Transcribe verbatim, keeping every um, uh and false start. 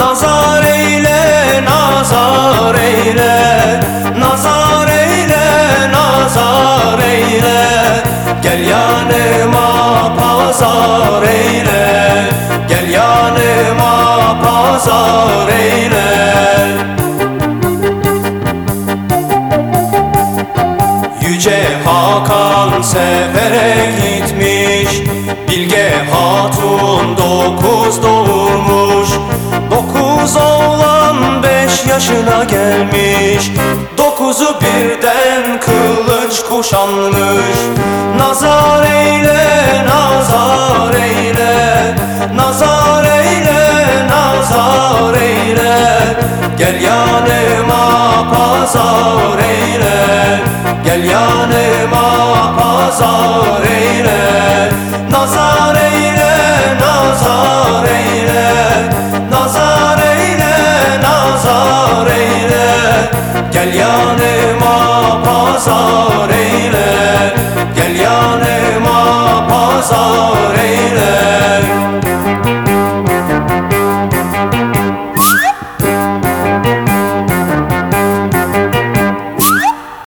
Nazar eyle, nazar eyle, nazar eyle, nazar eyle. Gel yanıma pazar eyle, gel yanıma pazar eyle. Yüce Hakan sefere gitmiş, Bilge Hatun dokuz doğurmuş. Dokuz oğlan beş yaşına gelmiş, dokuzu birden kılıç kuşanmış. Nazar eyle, nazar eyle, nazar eyle, nazar eyle. Gel yanıma pazar eyle, gel yanıma pazar eyle. Nazar eyle, nazar eyle, nazar eyle, nazar eyle. Gel yanıma pazar